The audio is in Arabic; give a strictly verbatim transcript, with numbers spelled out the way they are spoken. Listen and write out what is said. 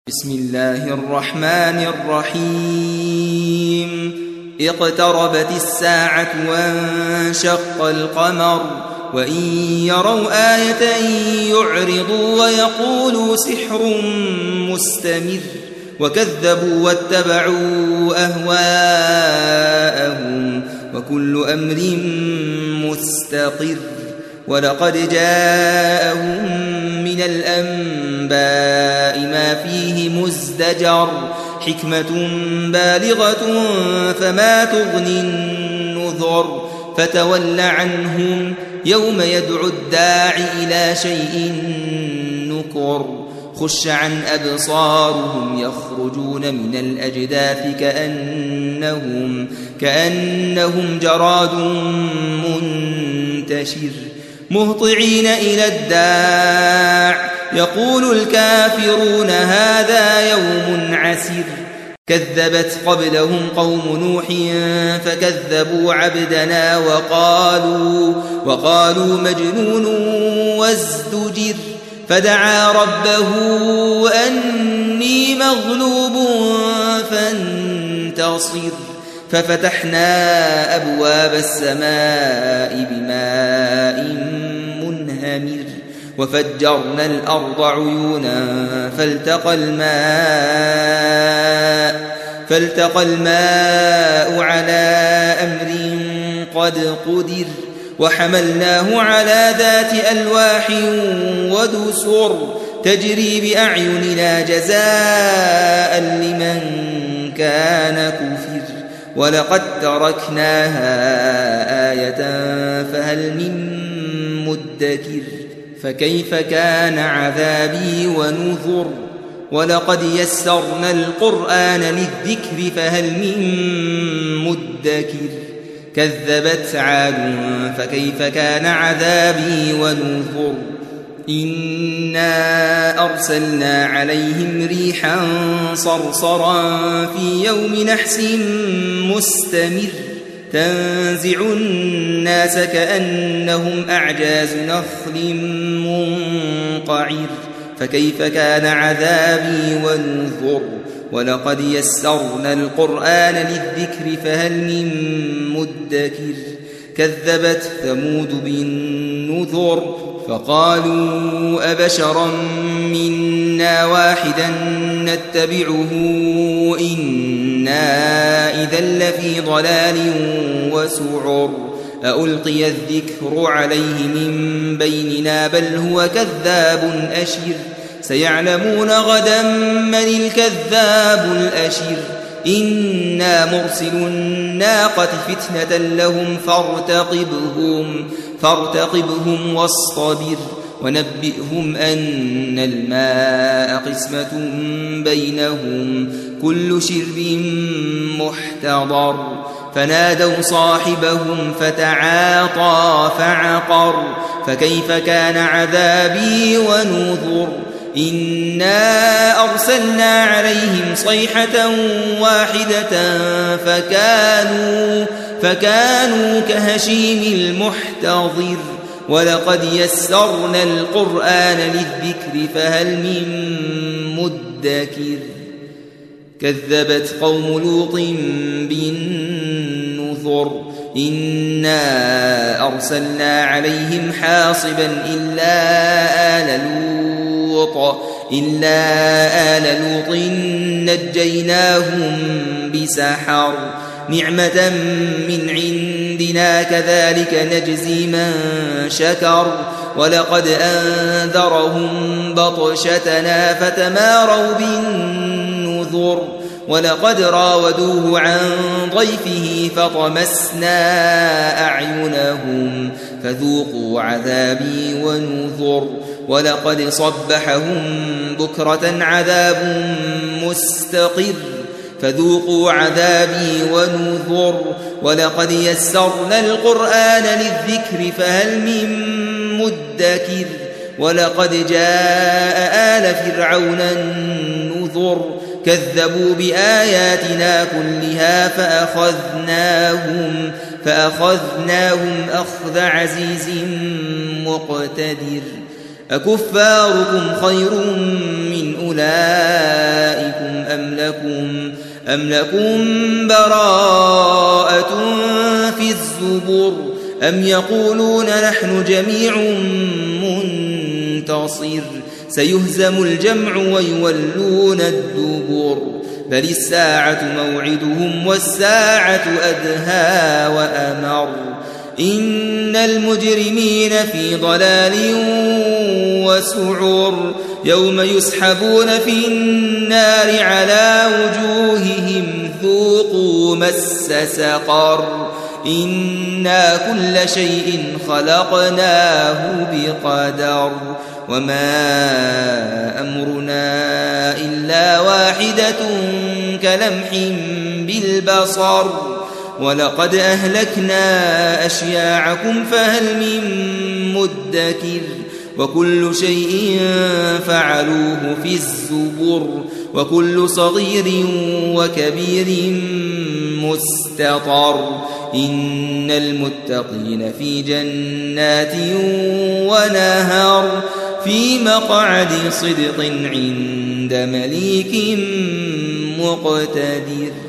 بسم الله الرحمن الرحيم اقتربت الساعة وانشق القمر وإن يروا آية يعرضوا ويقولوا سحر مستمر وكذبوا واتبعوا أهواءهم وكل أمر مستقر ولقد جاءهم من الأنباء ما فيه مزدجر حكمة بالغة فما تغني النذر فتول عنهم يوم يدعو الداعي إلى شيء نكر خش عن أبصارهم يخرجون من الأجداث كأنهم, كأنهم جراد منتشر مهطعين إلى الداع يقول الكافرون هذا يوم عسر كذبت قبلهم قوم نوح فكذبوا عبدنا وقالوا, وقالوا مجنون وازدجر فدعا ربه أني مغلوب فانتصر ففتحنا أبواب السماء بماء منهمر وفجرنا الأرض عيونا فالتقى الماء, فالتقى الماء على أمر قد قدر وحملناه على ذات ألواح ودسر تجري بأعيننا جزاء لمن كان كفر ولقد تركناها آية فهل من مدكر فكيف كان عذابي ونذر ولقد يسرنا القرآن للذكر فهل من مدكر كذبت عاد فكيف كان عذابي ونذر إنا أرسلنا عليهم ريحا صرصرا في يوم نحس مستمر تنزع الناس كأنهم أعجاز نخل منقعر فكيف كان عذابي ونذر ولقد يسرنا القرآن للذكر فهل من مدكر كذبت ثمود بالنذر فقالوا أبشرا منا واحدا نتبعه إنا إذا لفي ضلال وسعر ألقي الذكر عليه من بيننا بل هو كذاب أشر سيعلمون غدا من الكذاب الأشر إنا مرسل الناقة فتنة لهم فارتقبهم, فارتقبهم واصطبر ونبئهم أن الماء قسمة بينهم كل شرب محتضر فنادوا صاحبهم فتعاطى فعقر فكيف كان عذابي ونذر إنا أرسلنا عليهم صيحة واحدة فكانوا, فكانوا كهشيم المحتضر ولقد يسرنا القرآن للذكر فهل من مدكر كذبت قوم لوط بالنذر إنا أرسلنا عليهم حاصبا إلا آل لوط إلا آل لوط نجيناهم بسحر نعمة من عندنا كذلك نجزي من شكر ولقد أنذرهم بطشتنا فتماروا بالنذر ولقد راودوه عن ضيفه فطمسنا أعينهم فذوقوا عذابي ونذر ولقد صبحهم بكرة عذاب مستقر فذوقوا عذابي ونذر ولقد يسرنا القرآن للذكر فهل من مدكر ولقد جاء آل فرعون النذر كذبوا بآياتنا كلها فأخذناهم, فأخذناهم أخذ عزيز مقتدر أكفاركم خير من أولئك لكم أم لكم براءة في الزبر أم يقولون نحن جميع منتصر سيهزم الجمع ويولون الدبر بل الساعة موعدهم والساعة أدهى وأمر إن المجرمين في ضلال وسعر يوم يسحبون في النار على وجوههم ذوقوا مس سقر إنا كل شيء خلقناه بقدر وما أمرنا إلا واحدة كلمح بالبصر ولقد أهلكنا أشياعكم فهل من مدكر وكل شيء فعلوه في الزبر وكل صغير وكبير مستطر إن المتقين في جنات ونهر في مقعد صدق عند مليك مقتدر.